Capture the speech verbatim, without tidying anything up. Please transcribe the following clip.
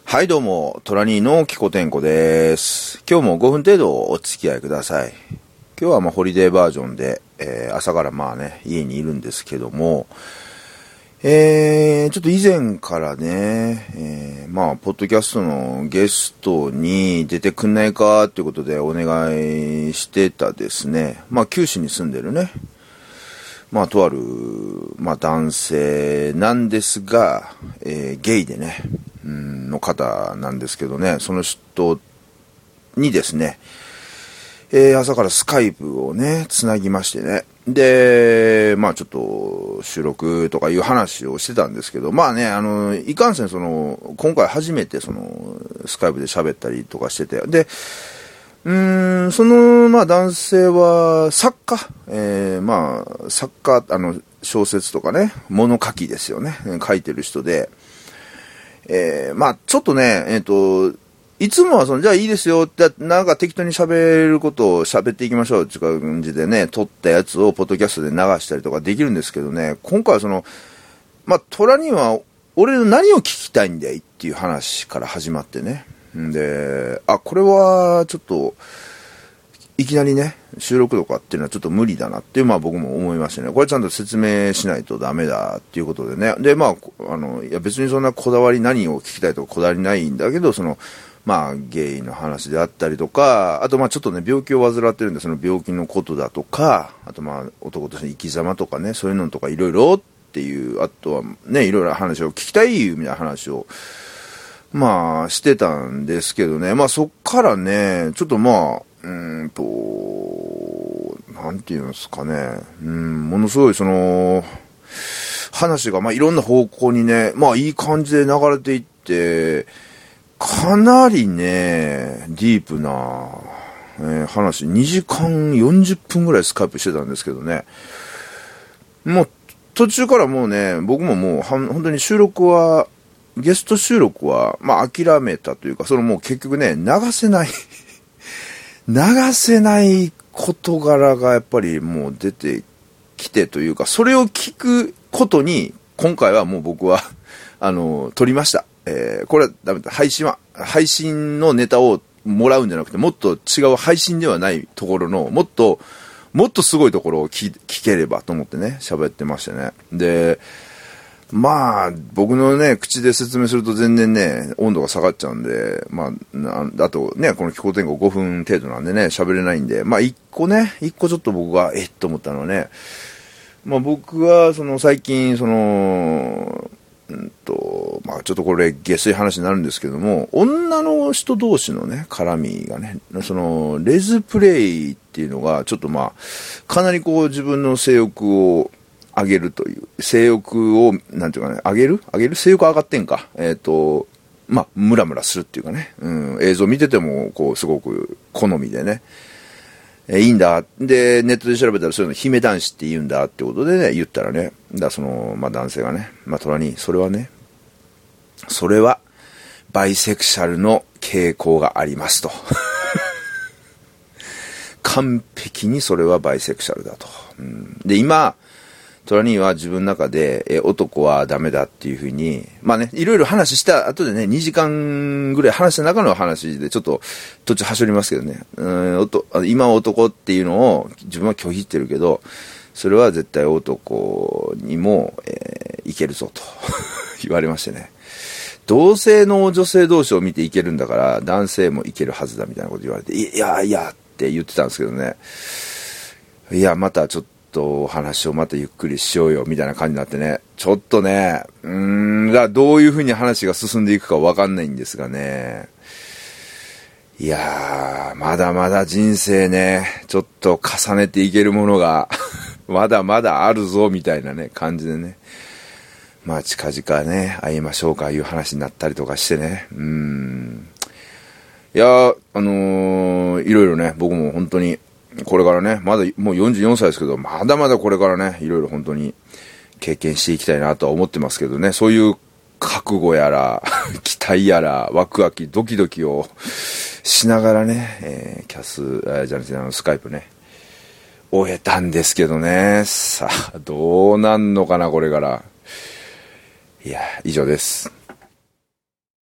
はいどうも、トラニーのキコテンコです。今日もごふん程度お付き合いください。今日はまあホリデーバージョンで、えー、朝からまあね、家にいるんですけども、えー、ちょっと以前からね、えー、まあ、ポッドキャストのゲストに出てくんないかっていうことでお願いしてたですね、まあ、九州に住んでるね、まあ、とある、まあ、男性なんですが、えー、ゲイでね、うんの方なんですけどね、その人にですね、えー、朝からスカイプをね、つなぎましてね。で、まあちょっと収録とかいう話をしてたんですけど、まあね、あの、いかんせんその、今回初めてその、スカイプで喋ったりとかしてて、で、うーん、その、まあ男性は作家、えー、まあ作家、あの、小説とかね、物書きですよね、書いてる人で、えー、まあちょっとね、えっと、いつもはその、じゃあいいですよって、なんか適当に喋ることを喋っていきましょうっていう感じでね、撮ったやつをポッドキャストで流したりとかできるんですけどね、今回はその、まあ、虎には、俺の何を聞きたいんだいっていう話から始まってね。んで、あ、これはちょっと、いきなりね、収録とかっていうのはちょっと無理だなっていう、まあ僕も思いましてね、これちゃんと説明しないとダメだっていうことでね。で、まあ、あの、いや別にそんなこだわり何を聞きたいとかこだわりないんだけど、その、まあ、ゲイの話であったりとか、あとまあちょっとね、病気を患ってるんで、その病気のことだとか、あとまあ男としての生き様とかね、そういうのとかいろいろっていう、あとはね、いろいろ話を聞きたいみたいな話を、まあしてたんですけどね、まあそっからね、ちょっとまあ、うーんと、なんていうんですかね、うん、ものすごいその、話がまあいろんな方向にね、まあいい感じで流れていって、かなりね、ディープな、えー、話、にじかんよんじゅっぷんぐらいスカイプしてたんですけどね。もう、途中からもうね、僕ももう、本当に収録は、ゲスト収録は、まあ諦めたというか、そのもう結局ね、流せない、流せない事柄がやっぱりもう出てきてというか、それを聞くことに、今回はもう僕は、あの、撮りました。えー、これはダメだ。配信は、配信のネタをもらうんじゃなくて、もっと違う配信ではないところの、もっと、もっとすごいところを 聞, 聞ければと思ってね、喋ってましたね。で、まあ、僕のね、口で説明すると全然ね、温度が下がっちゃうんで、まあ、あとね、この気候天候ごふん程度なんでね、喋れないんで、まあ一個ね、一個ちょっと僕が、えっと思ったのはね、まあ僕は、その最近、その、うんと、まあちょっとこれ下水話になるんですけども、女の人同士のね、絡みがね、その、レズプレイっていうのが、ちょっとまあ、かなりこう自分の性欲を上げるという、性欲を、なんていうかね、上げる上げる性欲上がってんか。えっと、まあ、ムラムラするっていうかね、うん、映像見てても、こう、すごく好みでね、えいいんだ。で、ネットで調べたらそういうの姫男子って言うんだってことでね、言ったらね、だその、まあ男性がね、まあ虎に、それはね、それは、バイセクシャルの傾向がありますと。完璧にそれはバイセクシャルだと。うん、で、今、トラニーは自分の中で、え、男はダメだっていうふうに、まあね、いろいろ話した後でね、にじかんぐらい話した中の話で、ちょっと途中走りますけどね、うん、おと今男っていうのを自分は拒否ってるけど、それは絶対男にも、えー、いけるぞと言われましてね。同性の女性同士を見ていけるんだから、男性もいけるはずだみたいなこと言われて、いやいやって言ってたんですけどね。いや、またちょっと、と話をまたゆっくりしようよみたいな感じになってね、ちょっとね、うーん、だどういう風に話が進んでいくかわかんないんですがね、いやー、まだまだ人生ね、ちょっと重ねていけるものがまだまだあるぞみたいなね感じでね、まあ近々ね会いましょうかいう話になったりとかしてね、うーん、いやー、あのー、いろいろね、僕も本当にこれからね、まだもうよんじゅうよんさいですけど、まだまだこれからね、いろいろ本当に経験していきたいなとは思ってますけどね、そういう覚悟やら、期待やら、ワクワク、ドキドキをしながらね、えー、キャス、えー、じゃなくてあのスカイプね、終えたんですけどね、さあ、どうなんのかな、これから。いや、以上です。